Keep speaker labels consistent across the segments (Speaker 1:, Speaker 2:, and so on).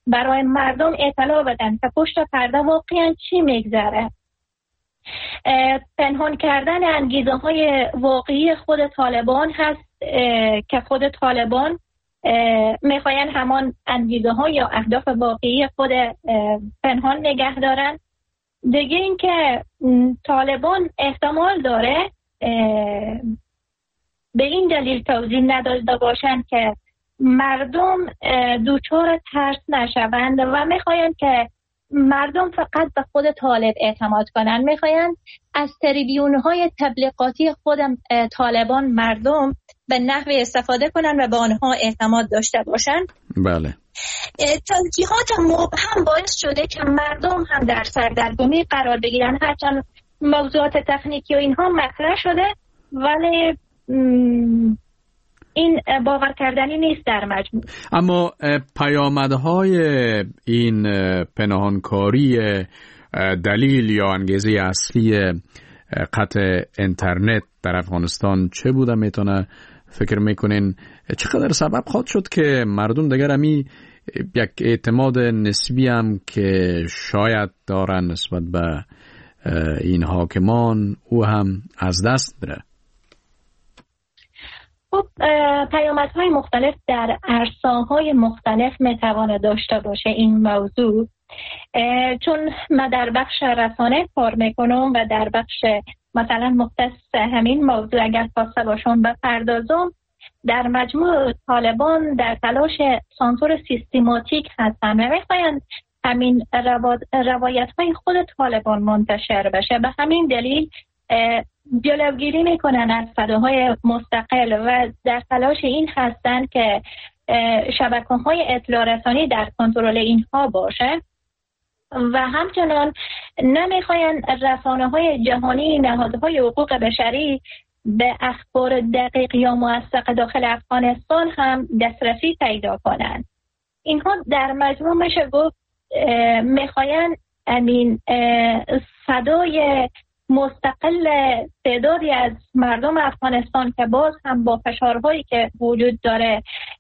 Speaker 1: برای مردم اطلاع بدن که پشت پرده واقعا چی میگذره. پنهان کردن انگیزه های واقعی خود طالبان هست که خود طالبان میخواین همان انگیزه ها یا اهداف واقعی خود پنهان نگه دارن. دیگه این که طالبان احتمال داره به این دلیل توضیح نداده باشن که مردم دوچار ترس نشوند و میخواین که مردم فقط به خود طالب اعتماد کنن. میخواین از تریبیون‌های تبلیغاتی خود طالبان مردم به نحوی استفاده کنن و به آنها اعتماد داشته باشن.
Speaker 2: بله.
Speaker 1: توجیهات مبهم باعث شده که مردم هم در سردرگمی قرار بگیرن، هرچند موضوعات تکنیکی و اینها مطرح شده ولی این باور کردنی نیست در مجموع.
Speaker 2: اما پیامدهای این پنهانکاری دلیل یا انگیزه اصلی قطع اینترنت در افغانستان چه بوده میتونه فکر میکنین؟ چقدر سبب خواهد شد که مردم دیگر همی یک اعتماد نسبی هم که شاید دارن نسبت به این حاکمان او هم از دست بره؟
Speaker 1: خب پیامدهای مختلف در عرصه‌های مختلف میتواند داشته باشه این موضوع. چون من در بخش رسانه کار میکنم و در بخش مثلا مختص همین موضوع اگر خواسته باشم بپردازم، در مجموع طالبان در تلاش سانسور سیستماتیک هستن و میخواین همین روایت های خود طالبان منتشر بشه. به همین دلیل جلوگیری میکنن از صداهای مستقل و در تلاش این هستن که شبکه‌های اطلاع رسانی در کنترل اینها باشه و همچنان نمیخواین رسانه‌های جهانی، نهادهای حقوق بشری به اخبار دقیق یا موثق داخل افغانستان هم دسترسی پیدا کنند. اینها در مجموع میشه گفت میخواین امین صدای مستقل تعدادی از مردم افغانستان که باز هم با فشارهایی که وجود داره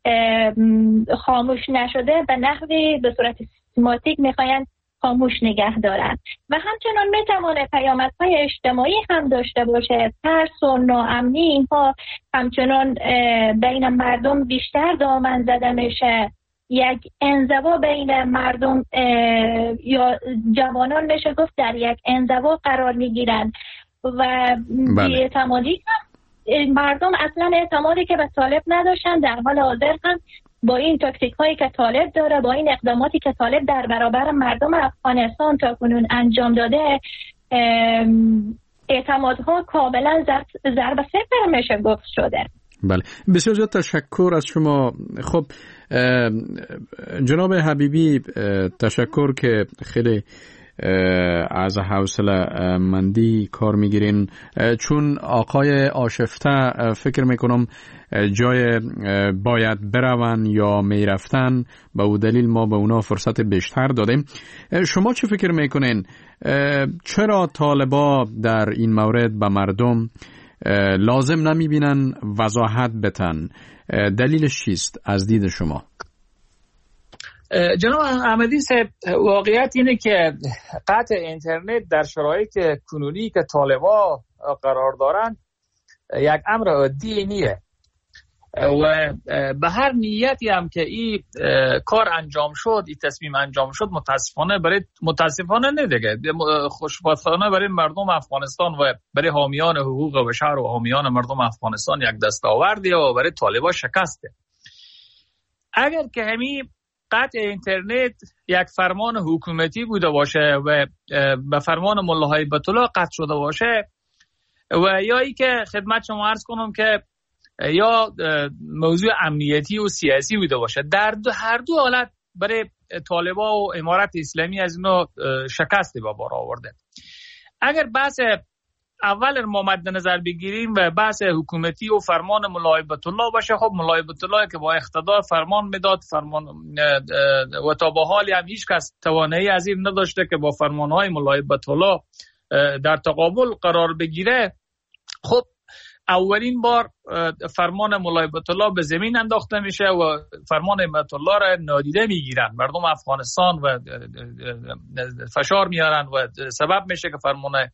Speaker 1: خاموش نشده به نحوی به صورت سیستماتیک میخواین خاموش نگه دارن و همچنان میتوانه پیامدهای اجتماعی هم داشته باشه. ترس و ناامنی اینها همچنان بین مردم بیشتر دامن زده میشه. یک انزوا بین مردم یا جوانان میشه گفت در یک انزوا قرار میگیرن و بی‌اعتمادی هم مردم اصلا اعتمادی که به طالب نداشتن در حال حاضر هم با این تاکتیک هایی که طالب داره، با این اقداماتی که طالب در برابر مردم افغانستان تا کنون انجام داده، اعتمادها کاملا ضرب صفر میشه گفت شده.
Speaker 2: بله، بسیار زیاد تشکر از شما. خب جناب حبیبی، تشکر که خیلی از حوصله مندی کار میگیرین. چون آقای آشفته فکر میکنم جای باید برون یا میرفتن، به او دلیل ما به اونا فرصت بیشتر دادیم. شما چه فکر میکنین؟ چرا طالبا در این مورد به مردم لازم نمیبینن وضاحت بتن؟ دلیلش چیست از دید شما؟
Speaker 3: جناب احمدی صاحب، واقعیت اینه که قطع اینترنت در شرایط کنونی که طالبا قرار دارن یک امر عادی نیه و به هر نیتی هم که این کار انجام شد، این تصمیم انجام شد، متاسفانه نه دیگه، خوشبختانه برای مردم افغانستان و برای حامیان حقوق بشر و حامیان مردم افغانستان یک دستاوردی و برای طالبا شکسته. اگر که همین قطع اینترنت یک فرمان حکومتی بوده باشه و به فرمان ملا هیبت الله قطع شده باشه و یا ای که خدمت شما عرض کنم که یا موضوع امنیتی و سیاسی بوده باشه، در هر دو حالت برای طالبا و امارت اسلامی از اینو شکستی به بار آورده. اگر بحث اول ما مد نظر بگیریم و بحث حکومتی و فرمان ملا هیبت الله باشه، خب ملا هیبت الله که با اقتدار فرمان میداد، فرمان و تا به حال هم هیچ کس توانایی از این نداشته که با فرمانهای ملا هیبت الله در تقابل قرار بگیره. خب اولین بار فرمان مولای بیت الله به زمین انداخته میشه و فرمان بیت الله را نادیده میگیرن. مردم افغانستان و فشار میارن و سبب میشه که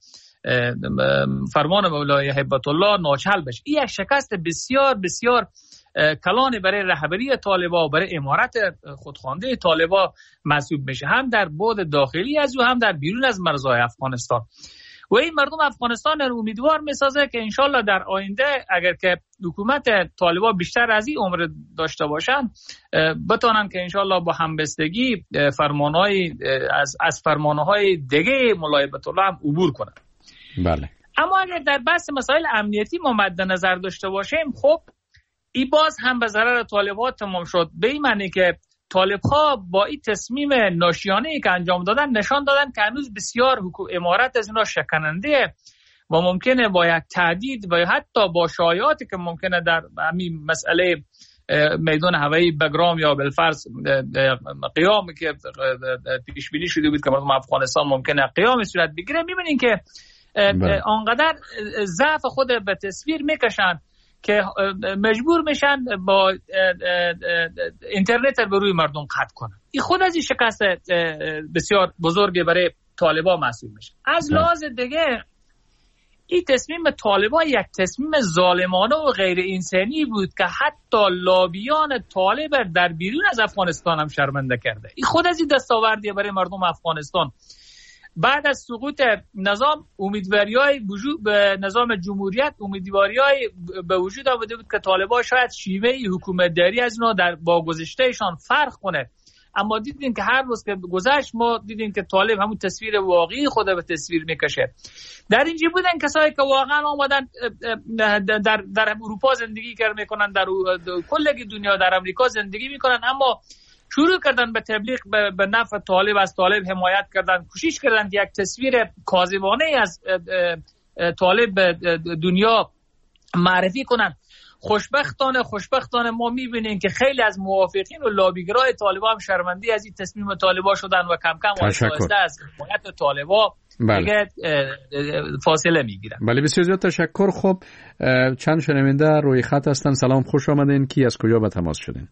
Speaker 3: فرمان مولای بیت الله ناچل بشه. این یک شکست بسیار بسیار کلان برای رهبری طالبان و برای امارت خودخوانده طالبان محسوب میشه، هم در بعد داخلی از او هم در بیرون از مرزهای افغانستان. و این مردم افغانستان رو امیدوار میسازه که انشالله در آینده اگر که حکومت طالبان بیشتر از این عمر داشته باشن بتونن که انشالله با همبستگی فرمانهای از فرمانهای دیگه مولای بیت الله هم عبور کنن.
Speaker 2: بله.
Speaker 3: اما اگر در بحث مسائل امنیتی ما مد نظر داشته باشیم، خب این باز هم به ضرر طالبان تمام شد، به این معنی که طالب‌ها با این تصمیم ناشیانه‌ای که انجام دادن نشان دادن که هنوز بسیار امارت از اینا شکننده و ممکنه با یک تهدید و حتی با شایعاتی که ممکنه در همین مسئله میدان هوایی بگرام یا بالفرض قیام که پیش بینی شده بود که مردم افغانستان ممکنه قیام صورت بگیره، می‌بینین که آنقدر ضعف خود به تصویر میکشن که مجبور میشن با اینترنت رو روی مردم قطع کنن. این خود از این شکست بسیار بزرگی برای طالبان محسوب میشه. از لحاظ دیگه این تصمیم طالبان یک تصمیم ظالمانه و غیر انسانی بود که حتی لابیان طالب در بیرون از افغانستان هم شرمنده کرده. این خود از این دستاوردی برای مردم افغانستان. بعد از سقوط نظام امیدواری‌های وجود به نظام جمهوریت امیدواری‌های به وجود آمده بود که طالبان شاید شیوه حکومتداری از اونا در با گذشتهشان فرق کنه، اما دیدیم که هر روز که گذشت ما دیدیم که طالب همون تصویر واقعی خود به تصویر میکشه. در اینجا بودن کسایی که واقعا آمدن در اروپا زندگی میکنن، در کل دنیا در امریکا زندگی میکنن، اما شروع کردن به تبلیغ به نفع طالب، از طالب حمایت کردن، کوشش کردن یک تصویر کاذبانه از طالب به دنیا معرفی کنن. خوشبختانه ما میبینیم که خیلی از موافقین و لابیگرای طالبان هم شرمنده از این تصمیم طالبان شدن و کم کم آهسته از حمایت طالبان دیگه فاصله میگیرن.
Speaker 2: بله، بسیار زیاد تشکر. خب چند شنونده روی خط هستن. سلام، خوش آمدین. کی از کجا به تماس شدین؟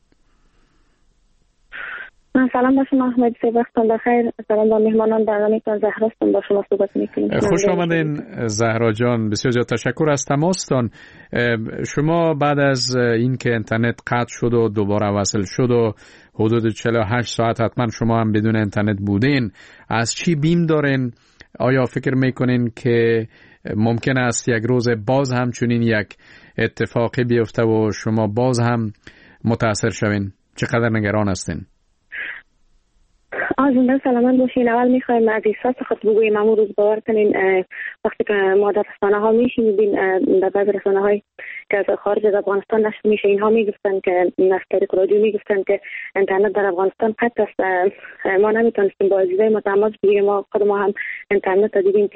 Speaker 4: سلام با شما احمد، وقتتون بخیر. سلام با مهمانان برنامه‌تون. زهرا هستم، با شما صحبت می‌کنیم.
Speaker 2: خوش آمدین زهرا جان، بسیار زیاد تشکر از تماستان. شما بعد از اینکه اینترنت قطع شد و دوباره وصل شد و حدود 48 ساعت حتما شما هم بدون اینترنت بودین، از چی بیم دارین؟ آیا فکر میکنین که ممکن است یک روز باز هم چنین یک اتفاقی بیفته و شما باز هم متاثر شوین؟ چقدر نگران هستین؟
Speaker 4: زنده سلامت باشین. اول میخوایم از احساس خود بگوییم. امو روز باور کنین وقتی که ما در رسانه ها میشنیدیم، در بعض رسانه های که از خارج از افغانستان نشر میشه، اینها میگفتن که از طریق رادیو میگفتن که اینترنت در افغانستان قطع است. ما نمیتونستیم با عزیزای ما تماس بگیریم. ما خود ما هم اینترنت رو دیدیم،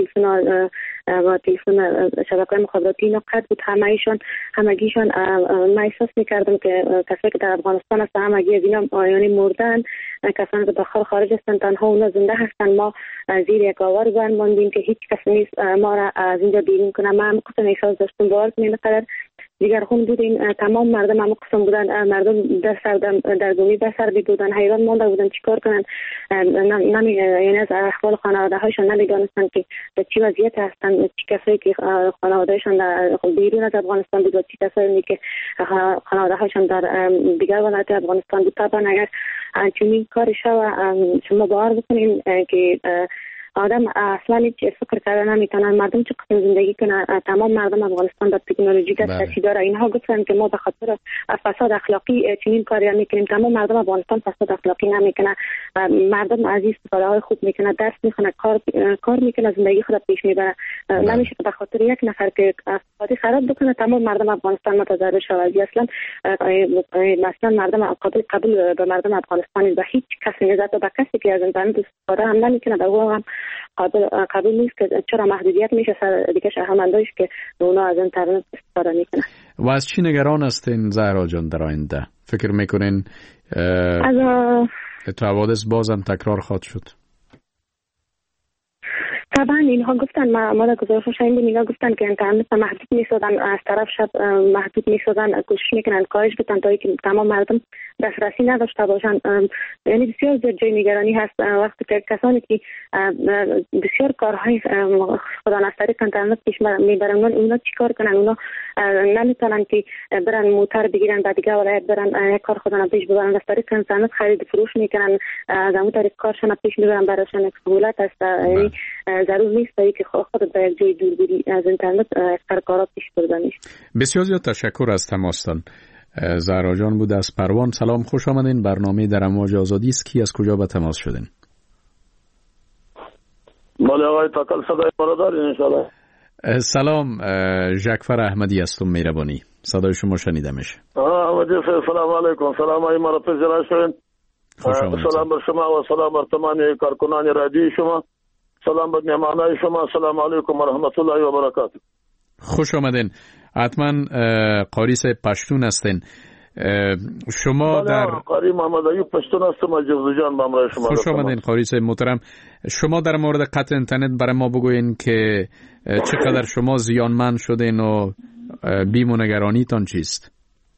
Speaker 4: تلفن شبکه مخابراتی اینا قطع بود. همگیشان ما احساس میکردم که کسایی که در افغانستان هستن همگی از اینا یعنی مردن، کسانی که داخل خارج هستن تنها اونا زنده هستن. ما زیر یک آوار بند ماندیم که هیچ کس نیست ما را از اینجا بیرون کنه. من هم قسم احساس داشتم، باور کنین قدر دیگر خون بودین. تمام مردم هم قسم بودن، مردم در گمی به سر بودن، حیران مانده بودن چیکار کنن. یعنی از احوال خانواده هایشان نمیدانستن که در چی وضعیت هستن، چی کسایی که خانواده هایشان در بیرون از افغانستان بود و چی کسایی که خانواده هایشان در دیگر ولایت افغانستان بود. طبعا اگر چنین کاری شما باور بکنین که آدم اصلا هیچ فکر کردن نمیتونن مردم چه قسم زندگی کنن. تمام مردم افغانستان با تکنولوژی دسترسی داره. اینها گفتن که ما به خاطر فساد اخلاقی چنین کاری نمیکنیم. تمام مردم افغانستان فساد اخلاقی نمیکنه. مردم از استفاده خوب میکنه، درس میخونه، کار میکنه، زندگی خود پیش میبره. نمیشه به خاطر یک نفر که اقتصادی خراب بکنه تمام مردم افغانستان متضرر شود. اصلا مردم قبول به مردم افغانستان به هیچ کسی نزد و به کسی که از اینترنت استفاده هم نمیکنه به او هم قابل نیست که چرا محدودیت میشه سر دیگه شهروندایش که اونا از اینترنت استفاده میکنن.
Speaker 2: و از چی نگران هستین زهرا جان در آینده؟ فکر میکنین حوادث بازم تکرار خواهد شد؟
Speaker 4: طبعا اینها گفتن ما در گزارش شاید میگه گفتن که اینترنت محدود می‌سازن، از طرف شب محدود می‌سازن، کوشش میکنن کاهش بدن تا اینکه تمام مردم دسترسی نداشته باشن. یعنی بسیار زیاد جای نگرانی هست وقتی که کسانی که بسیار کارهای خدا از طریق اینترنت پیش میبرن اونا چیکار کنن؟ اونا نمیتونن که برن موتر بگیرن بعد دیگه ولایت برن یک کار خودشون پیش ببرن، از طریق اینترنت خرید فروش میکنن، از اون طریق کارشون پیش میبرن، براشون یک سهولت است. یعنی ضرور نیست که خودت به یک جای دور بری از اینترنت کارات پیش ببری.
Speaker 2: بسیار زیاد تشکر از تماستان. زهرا جان بود از پروان. سلام، خوش آمدین. برنامه در امواج آزادی است. کی از کجا به تماس شدین؟
Speaker 5: بله آقای تاکل صدای مرا دارین ان شاءالله.
Speaker 2: سلام، ژکفر احمدی هستم مهربانی. صدای شما شنیده میشه.
Speaker 5: احمدی سلام علیکم. سلام ای مرا پذیرا شوین. سلام بر شما و سلام بر تمام کارکنان رادیوی شما. سلام بر مهمانای شما. سلام علیکم و رحمت الله و برکاته.
Speaker 2: خوش آمدین. حتما قاریس پشتون هستین. شما در
Speaker 5: قاری محمد ایوب پشتون هستم از جوزجان جان با امرای شما.
Speaker 2: خوش آمدین قاریس محترم. شما در مورد قطع اینترنت برای ما بگوین که چقدر شما زیانمند شدین و بیم و نگرانیتان چیست؟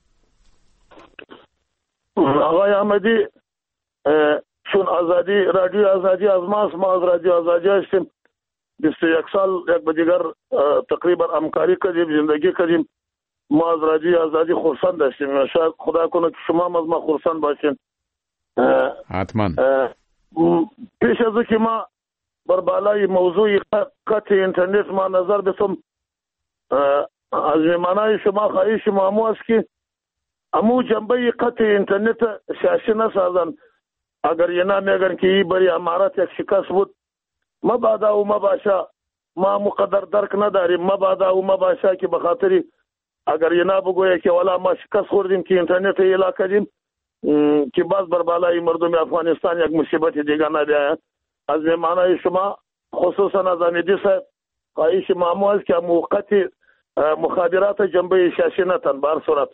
Speaker 5: آقای احمدی، چون آزادی رادیو آزادی از ماست، ما از رادیو آزادی هستیم. 21 سال یک به دیگر تقریبا همکاری کردیم، زندگی کردیم. ما از رادیو آزادی خرسند هستیم. شاید خدا کنه که شما هم از ما خرسند باشین.
Speaker 2: حتما.
Speaker 5: پیش از که ما بر بالای موضوع قطع اینترنت ما نظر بسم، از معنای شما خواهش ما است که امو جنبه قطع اینترنت سیاسی نسازن. اگر یه نمیگن که این بری امارات یک شکست بود، مبادا و مباشا ما مقدر درک نداریم. مبادا و مباشا که بخاطری اگر یه نبگویه که والا ما شکست خوردیم که اینترنت ایلا کردیم که باز بر بالای مردم افغانستان یک مصیبت دیگه نبیاید. از معنای شما خصوصا از امیدی صاحب خواهش ما است که موقت مخابرات جنبه سیاسی نتن بر صورت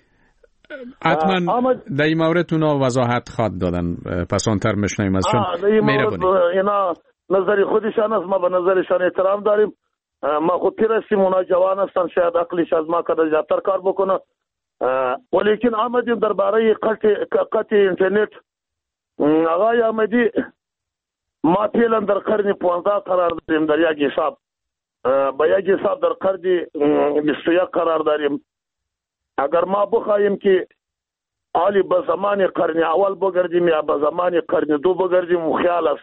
Speaker 2: حتما در این مورد اونا وضاحت خواد دادن. پس آنتر مشنیم از شما.
Speaker 5: اینا نظری خودشان است، ما به نظرشان احترام داریم. ما خود پیر هستیم، اونا جوان هستن، شاید عقلش از ما کده زیادتر کار بکنه. ولیکن آمدیم درباره قطع اینترنت. آقای احمدی، ما فعلا در قرن 15 قرار داریم در یک حساب. با یک حساب در قرن 21 قرار داریم. اگر ما بخواهیم که عالی به زمان قرن اول بگردیم یا به زمان قرن دو بگردیم و خیال است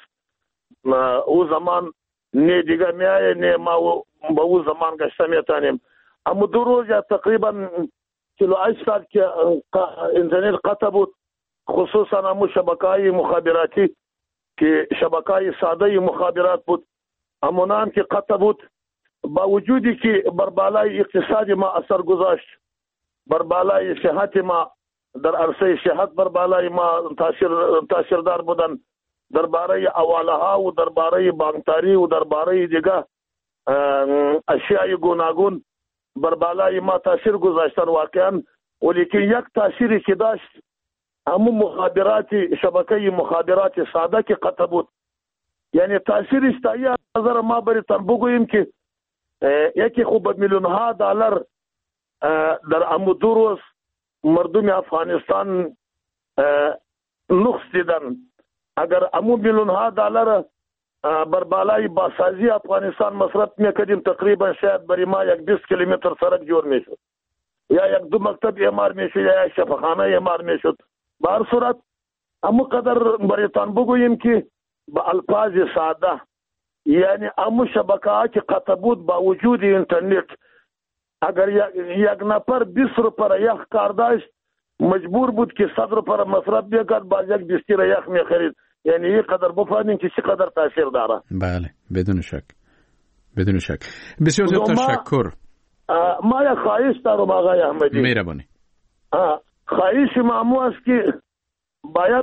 Speaker 5: او زمان نه دیگه میایه نه ما با او زمان گشته میتانیم. اما 2 روز یا تقریبا 48 ساعت که اینترنت قطع بود، خصوصا همو شبکه‌های مخابراتی که شبکه‌های ساده مخابرات بود، همونان که قطع بود، با وجودی که بر بالای اقتصاد ما اثر گذاشت، بر بالای صحت ما در عرصه صحت بر بالای ما تاثیردار بودن، درباره حواله ها و درباره بانکداری و درباره دیگه اشیاء گوناگون بر بالای ما تاثیر گذاشتن واقعا. ولیکن یک تاثیری که داشت همون مخابرات شبکه مخابرات ساده که قطع بود. یعنی تاثیرش تا این نظر ما بریتان بگوییم که یکی خوب میلیون ها دلار در امو 2 روز مردم افغانستان نقص دیدن. اگر امو میلیون ها دلار بر بالای باسازی افغانستان مصرف میکردیم، تقریبا شاید برای ما یک 20 کیلومتر سرک جور میشد، یا یک 2 مکتب اعمار میشد، یا یک شفاخانه اعمار میشد. به هر صورت امو قدر بریتان بگوییم که با الفاظ ساده، یعنی امو شبکه ها که قطع بود با وجود اینترنت، اگر یک نفر 20 روپیه یخ کار داشت مجبور بود که 100 روپیه مصرف بکرد، باز یک 20 یخ میخرید. یعنی این قدر بفهمیم که چقدر تاثیر داره.
Speaker 2: بله بدون شک، بدون شک. بسیار زیاد تشکر.
Speaker 5: ما یک خواهش دارم آقای احمدی.
Speaker 2: مهربانی.
Speaker 5: خواهش ما است که باید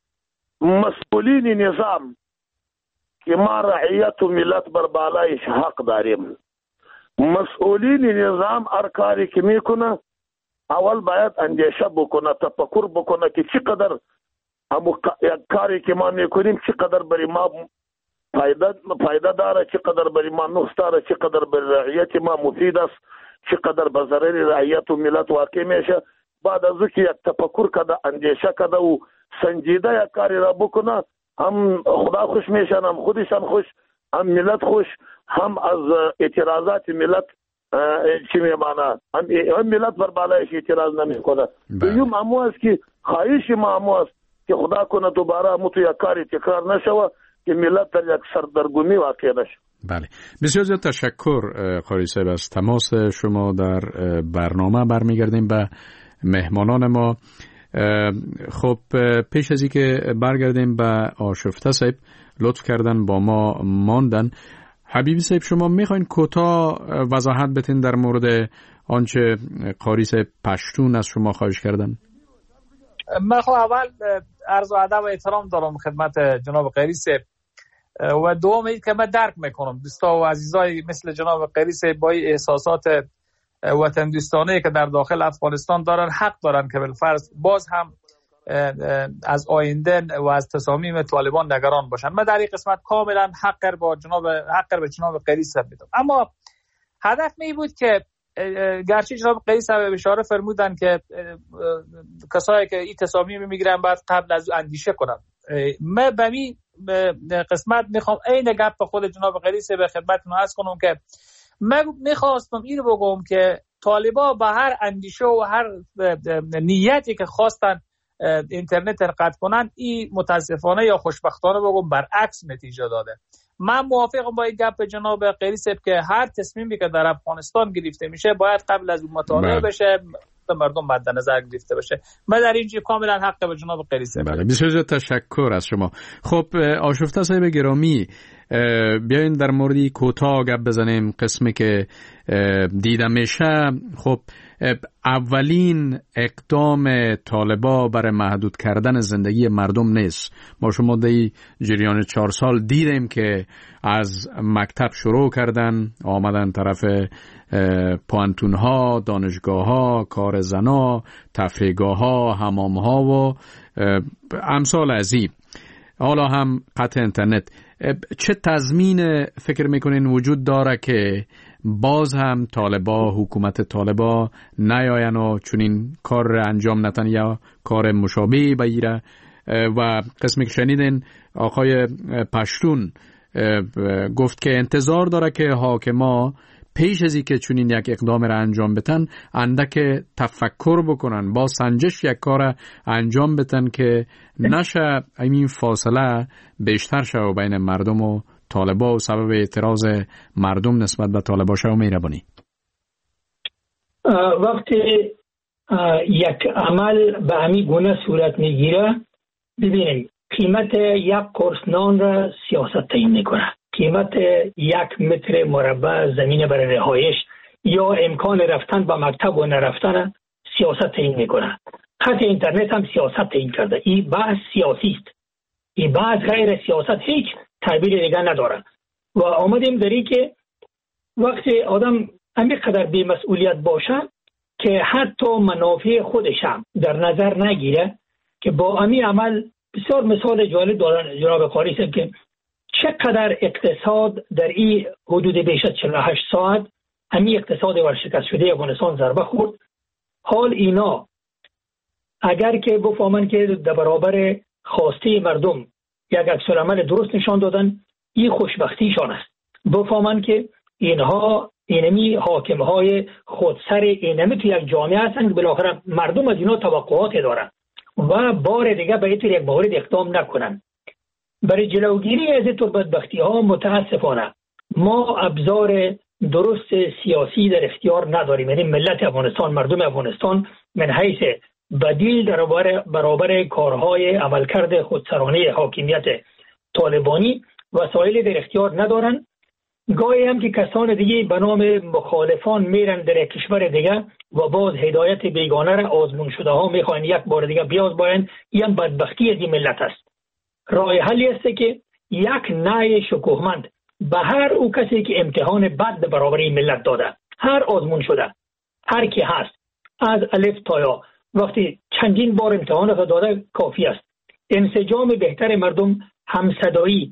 Speaker 5: مسئولین نظام که ما رعیت و ملت بر بالایش حق داریم، مسئولین نظام هر کاری که میکنه اول باید اندیشه بکنه، تفکر بکنه که چقدر یک کاری که ما میکنیم چقدر برای ما فایده داره، چقدر برای ما نقص داره، چقدر برای رعیت ما مفید است، چقدر به ضرر رعیت و ملت واقع میشه. بعد از اینکه یک تفکر کرده، اندیشه کرده و سنجیده یک کاری را بکنه، هم خدا خوش میشن، هم خودشان خوش، هم ملت خوش، هم از اعتراضات ملت چی میمانه، هم ملت بر بالایش اعتراض نمیکنه. دوم همو است که خواهش ما همو است که خدا کنه دوباره متو یک کاری تکرار نشوه که ملت در یک سردرگمی واقع نشه.
Speaker 2: بله، بسیار زیاد تشکر قاری صاحب از تماس شما در برنامه. برمیگردیم به مهمانان ما. خب پیش از اینکه برگردیم به آشفته صاحب، لطف کردن با ما ماندن. حبیبی صاحب، شما میخواین کوتاه وضاحت بتین در مورد آنچه قاری صاحب پشتون از شما خواهش کردن؟
Speaker 3: من خب اول عرض و ادب و احترام دارم خدمت جناب قاری صاحب و دوم این که من درک میکنم دوستا و عزیزای مثل جناب قاری صاحب با احساسات وطن دوستانه که در داخل افغانستان دارن حق دارن که بالفرض باز هم از آینده و از تصامیم طالبان نگران باشن. من در این قسمت کاملا حق به جناب قاری صاحب میدم، اما هدف می بود که گرچه جناب قاری صاحب اشاره فرمودن که کسایی که این تصامیم میگیرن بعد قبل از اندیشه کنن، من به این قسمت میخوام عین گپ به خود جناب قاری صاحب خدمتتون عرض کنم که من میخواستم اینو بگم که طالبا به هر اندیشه و هر نیتی که خواستن اینترنت قطع کنن، این متاسفانه یا خوشبختانه بگم برعکس نتیجه داده. من موافقم با این گپ جناب قاری صاحب که هر تصمیمی که در افغانستان گرفته میشه باید قبل از اون مطالعه بشه، به مردم مد نظر گرفته بشه. من در اینجا کاملا حق به جناب قاری صاحب.
Speaker 2: بله، بسیار تشکر از شما. خب آشفته صاحب گرامی، بیاین در موردی کوتاه گپ بزنیم. قسمی که دیده میشه، خب اولین اقدام طالبا برای محدود کردن زندگی مردم نیست. ما شما در جریان 4 سال دیدیم که از مکتب شروع کردن، آمدن طرف پوانتون ها، دانشگاه ها، کار زنا، تفریحگاه ها، حمام ها و امثال از این. حالا هم قطع اینترنت. چه تضمین فکر میکنین وجود داره که باز هم طالبا، حکومت طالبا نیاین و چنین کار انجام نتن یا کار مشابهی بگیره؟ و قسمی که شنیدین آقای پشتون گفت که انتظار داره که حاکما پیش از اینکه چنین یک اقدام را انجام بتن اندک تفکر بکنن، با سنجش یک کار انجام بتن که نشه این فاصله بیشتر شه بین مردم و طالبا و سبب اعتراض مردم نسبت به طالبا شه و مهربانی.
Speaker 6: وقتی یک عمل به همین گونه صورت میگیره، ببینید قیمت یک قرص نان را سیاست تعیین میکنه، قیمت 1 متر مربع زمین برای رهایش یا امکان رفتن به مکتب و نرفتن سیاست تعیین میکنه. خط اینترنت هم سیاست تعیین کرده. این بحث سیاسی است. این بحث غیر سیاست هیچ تعبیر دیگه نداره. و آمدیم داری که وقتی آدم همینقدر بی‌مسئولیت باشه که حتی منافع خودش هم در نظر نگیره، که با همین عمل بسیار مثال جالب دارن جناب قاری صاحب که چقدر اقتصاد در این حدود بیش از 48 ساعت همین اقتصاد ورشکست شده افغانستان ضربه خورد. حال اینا اگر که بفهمن که در برابر خواسته مردم یک عکس‌العمل درست نشان دادن، این خوشبختیشان است. بفهمن که اینها اینمی حاکمهای خودسر اینمی تو یک جامعه هستن که بالاخره مردم از اینا توقعات دارن و بار دیگه به این یک مورد اقدام نکنن. برای جلوگیری از این بدبختی ها متاسفانه ما ابزار درست سیاسی در اختیار نداریم. یعنی ملت افغانستان، مردم افغانستان من حیث بدیل در برابر کارهای عملکرد خودسرانه حاکمیت طالبانی وسایل در اختیار ندارن. گاهی هم که کسان دیگه به نام مخالفان میرن در کشور دیگه و باز هدایت بیگانه را آزمون شده ها میخواین یک بار دیگه بیازماین. این بدبختی از این ملت است. راه حلی است که یک نای شکوهمند به هر او کسی که امتحان بد برابر این ملت داده، هر آزمون شده، هر کی هست، از الف تا یا، وقتی چندین بار امتحان داده کافی است. انسجام بهتر مردم، همصدایی،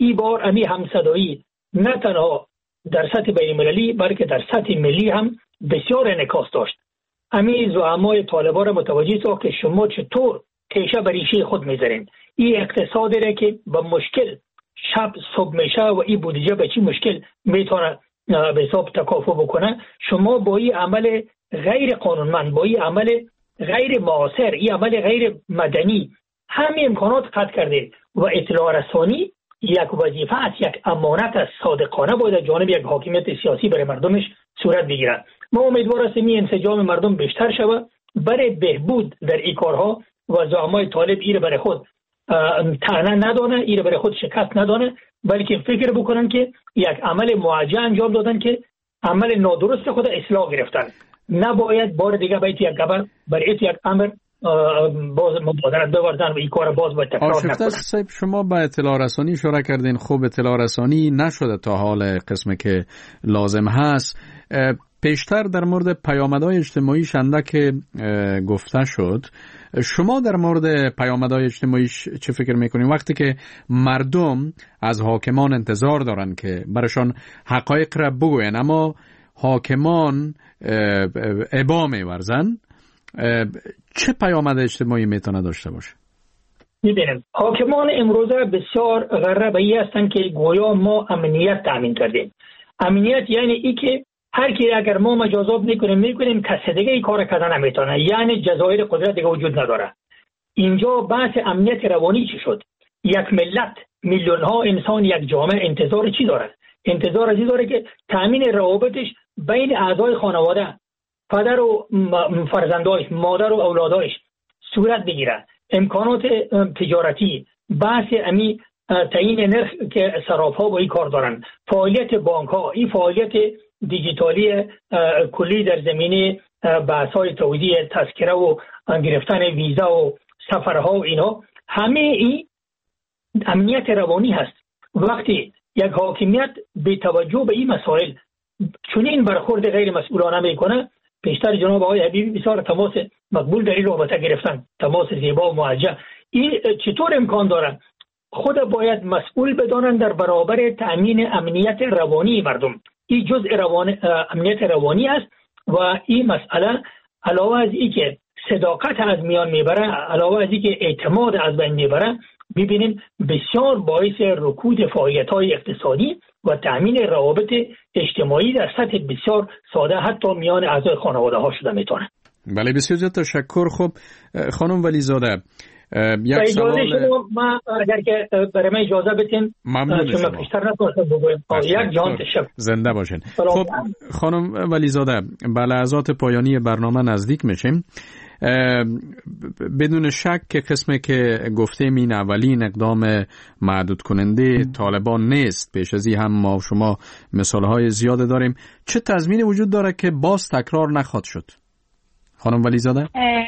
Speaker 6: این بار امی همصدایی نه تنها در سطح بین المللی بلکه در سطح ملی هم بسیار انعکاس داشت. امی زعمای طالبان را متوجه ساخت که شما چطور تیشه بر ریشه خود میذارین. این اقتصادی را که با مشکل شب صبح میشه و این بودجه به چی مشکل میتونه به حساب تکافؤ بکنه، شما با این عمل غیر قانونمند، با این عمل غیر معاصر، این عمل غیر مدنی همه امکانات قطع کرده و اطلاع رسانی یک وظیفه است، یک امانت است، صادقانه باید از جانب یک حاکمیت سیاسی برای مردمش صورت بگیرد. ما امیدوار هستیم این انسجام مردم بیشتر شود برای بهبود در این کارها و زعمای طالب این برای خود طعنه ندانه، این برای خود شکست ندانه، بلکه فکر بکنن که یک عمل موجه انجام دادن که عمل نادرست خود اصلاح گرفتن. نباید بار دیگه باید یک گبر برای یک امر باز مبادرت بوردن و این کار باز باید تکرار نکنن.
Speaker 2: صاحب شما با اطلاع رسانی اشاره کردین، خوب اطلاع رسانی نشده تا حال قسمی که لازم هست. پیشتر در مورد پیامدهای اجتماعی شنده که گفته شد، شما در مورد پیامدهای اجتماعی چه فکر میکنین وقتی که مردم از حاکمان انتظار دارن که برشان حقایق را بگوین اما حاکمان ابا میورزن، چه پیامد اجتماعی میتونه داشته باشه؟
Speaker 6: میبینیم حاکمان امروزه بسیار غربی هستند که گویا ما امنیت تامین کردیم. امنیت یعنی ای که هر کی اگر ما مجازات میکنیم کسی دیگه این کار کردن نمیتونه، یعنی جزایر قدرت دیگه وجود نداره. اینجا بحث امنیت روانی چی شد؟ یک ملت، میلیون ها انسان، یک جامعه انتظار چی داره؟ انتظار از این داره که تامین روابطش بین اعضای خانواده، پدر و فرزندایش، مادر و اولادایش صورت بگیره. امکانات تجارتی، بحث امی تعیین نرخ که صراف‌ها با این کار دارن، فعالیت بانک‌ها، این فعالیت دیجیتالی کلی در زمینه بحث‌های توزیع تذکره و گرفتن ویزا و سفرها و اینا، همه این امنیت روانی هست. وقتی یک حاکمیت به توجه به این مسائل چنین برخورد غیر مسئولانه میکنه، پیشتر جناب آقای حبیبی بسیار تماس مقبول در این رابطه گرفتن، تماس زیبا و موجه. این چطور امکان داره؟ خود باید مسئول بدانند در برابر تأمین امنیت روانی مردم. این جزء امنیت روانی است و این مسئله علاوه از این که صداقت از میان میبره، علاوه از این که اعتماد از بین میبره، ببینیم بسیار باعث رکود فعالیت‌های اقتصادی و تأمین روابط اجتماعی در سطح بسیار ساده حتی میان اعضای خانواده‌ها شده میتونه.
Speaker 2: بله بسیار زیاد تشکر. خب خانم ولیزاده، یک سوال
Speaker 6: ما اگر که برای من اجازه بدین
Speaker 2: شما
Speaker 6: بیشتر نتونستم بگویم. یک جان تشکر.
Speaker 2: زنده باشین. خب خانم ولیزاده، به لحظات پایانی برنامه نزدیک میشیم. بدون شک که قسمی که گفتیم این اولین اقدام محدود کننده طالبان نیست. پیش از این هم ما و شما مثالهای زیاده داریم. چه تضمینی وجود داره که باز تکرار نخواهد شد؟ خانم ولیزاده؟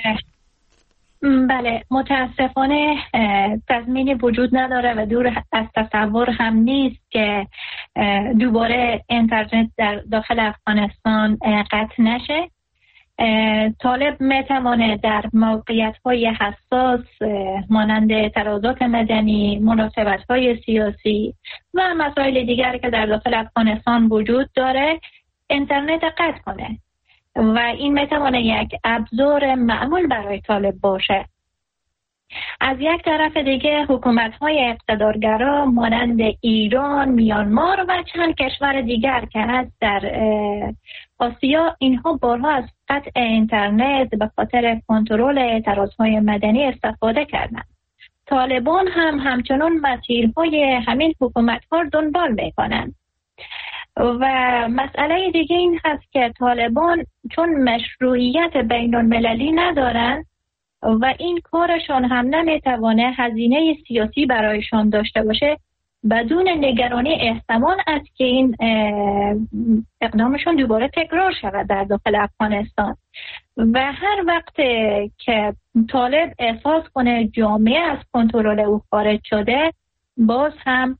Speaker 1: بله، متاسفانه تضمینی وجود نداره و دور از تصور هم نیست که دوباره اینترنت در داخل افغانستان قطع نشه. طالب میتوانه در موقعیت‌های حساس مانند ترازات مدنی، مناسبت‌های سیاسی و مسائل دیگری که در داخل افغانستان وجود داره اینترنت قطع کنه و این میتوانه یک ابزار معمول برای طالب باشه. از یک طرف دیگه حکومت‌های اقتدارگرا مانند ایران، میانمار و چند کشور دیگر که هست در آسیا، اینها بارها از قطع اینترنت به خاطر کنترل اعتراضهای مدنی استفاده کردند. طالبان هم همچنان مسیرهای همین حکومت‌ها رو دنبال میکنند. و مسئله دیگه این هست که طالبان چون مشروعیت بین المللی ندارن و این کارشان هم نمیتوانه هزینه سیاسی برایشان داشته باشه، بدون نگرانی احتمال است که این اقدامشون دوباره تکرار شود در داخل افغانستان. و هر وقت که طالب احساس کنه جامعه از کنترل او خارج شده، باز هم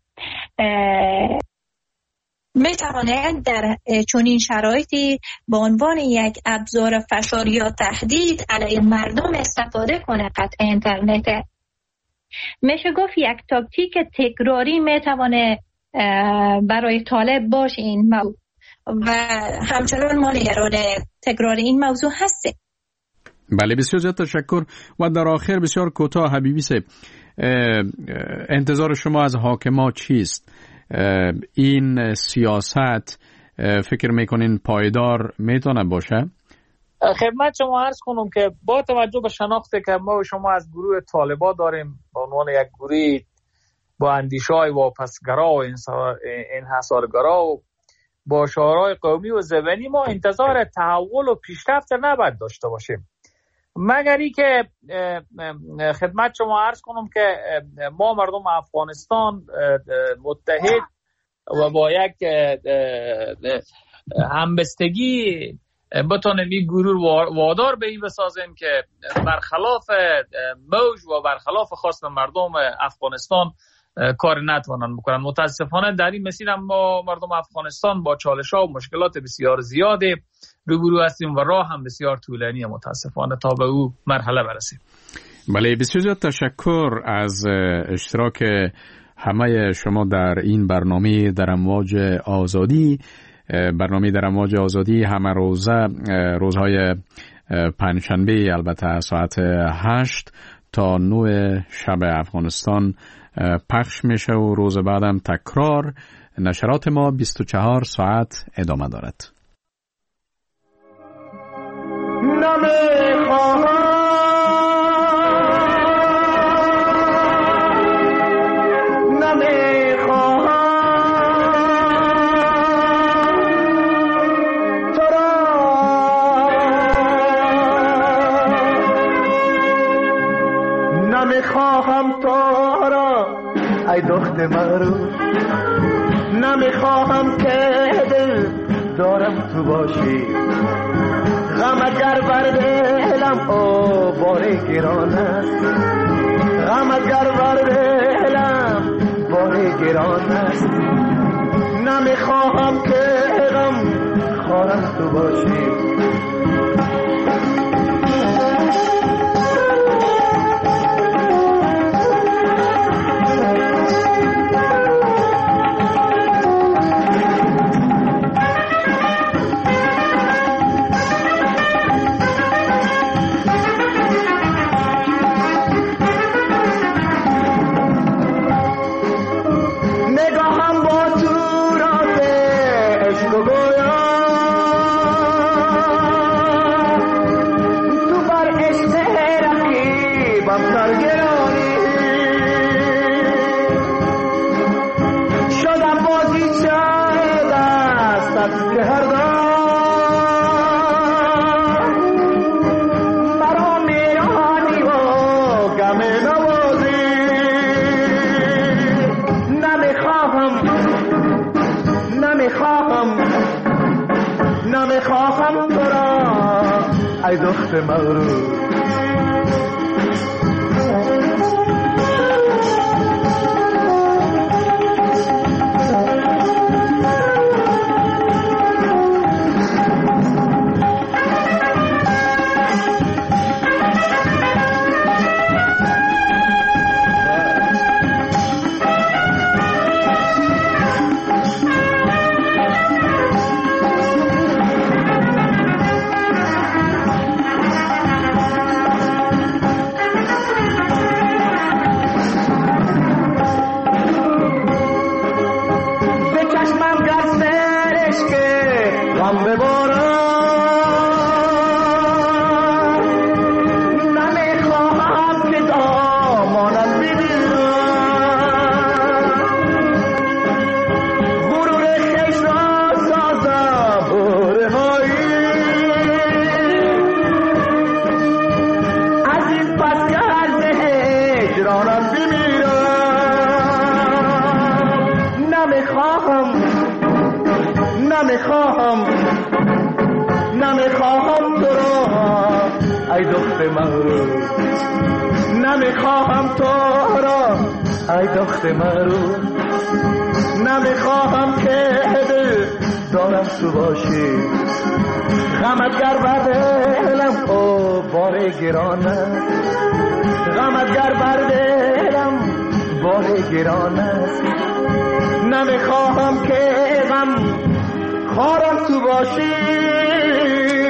Speaker 1: میتواند در چنین شرایطی به عنوان یک ابزار فشار یا تهدید علیه مردم استفاده کنه قطع اینترنت. میشه گفت یک تاکتیک تکراری میتوانه برای طالب باشه این موضوع و همچنان ما نگران تکرار این موضوع هستیم.
Speaker 2: بله بسیار زیاد تشکر. و در آخر بسیار کوتاه حبیبی صاحب، انتظار شما از حاکما چیست؟ این سیاست فکر میکنین پایدار میتونه باشه؟
Speaker 3: خدمت شما عرض کنم که با توجه به شناختی که ما و شما از گروه طالبا داریم به عنوان یک گروه با اندیشه‌های واپسگرا و انحصارگرا و با شعارهای قومی و زبانی، ما انتظار تحول و پیشرفت نباید داشته باشیم، مگر ای که خدمت شما عرض کنم که ما مردم افغانستان متحد و با یک همبستگی بتونیم این گروه وادار به این بسازیم که برخلاف موج و برخلاف خواست مردم افغانستان کار نتوانند بکنن. متاسفانه در این مسیر ما مردم افغانستان با چالش‌ها و مشکلات بسیار زیادی روبرو هستیم و راه هم بسیار طولانیه متاسفانه تا به او مرحله برسیم.
Speaker 2: بله بسیار زیاد تشکر از اشتراک همه شما در این برنامه در امواج آزادی. برنامه در امواج آزادی همه روزهای پنجشنبه البته ساعت 8 تا 9 شب افغانستان پخش میشه و روز بعدم تکرار. نشرات ما 24 ساعت ادامه دارد.
Speaker 7: نمیخواهم تو را ای دخت مرو، نمیخواهم که دل دارم تو باشی، غم اگر بر دلم او باره گران است، غم اگر بر دلم باره گران است، نمیخواهم که غم خارم تو باشی. نمیخواهم تو را ای دخت مغرور، نمیخواهم تو را ای دخت مغرور، نمیخواهم تو را ای دخت مغرور، نمیخواهم که دل دارم تو باشی، غمت گر بر دلم او باره گران است، غم اگر بر دلم بار گران است، نمیخواهم که غم خارم تو باشی.